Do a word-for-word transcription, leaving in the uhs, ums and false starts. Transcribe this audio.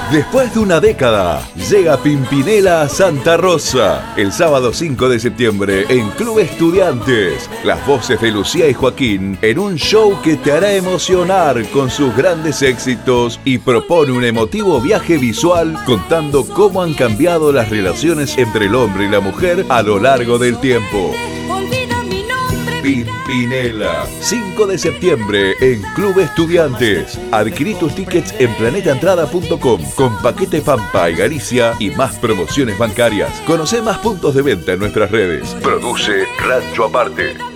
Después de una década, llega Pimpinela a Santa Rosa. El sábado cinco de septiembre en Club Estudiantes. Las voces de Lucía y Joaquín en un show que te hará emocionar con sus grandes éxitos y propone un emotivo viaje visual contando cómo han cambiado las relaciones entre el hombre y la mujer a lo largo del tiempo. Pimpinela, cinco de septiembre en Club Estudiantes. Adquirí tus tickets en planeta entrada punto com con paquete Pampa y Galicia y más promociones bancarias. Conoce más puntos de venta en nuestras redes. Produce Rancho Aparte.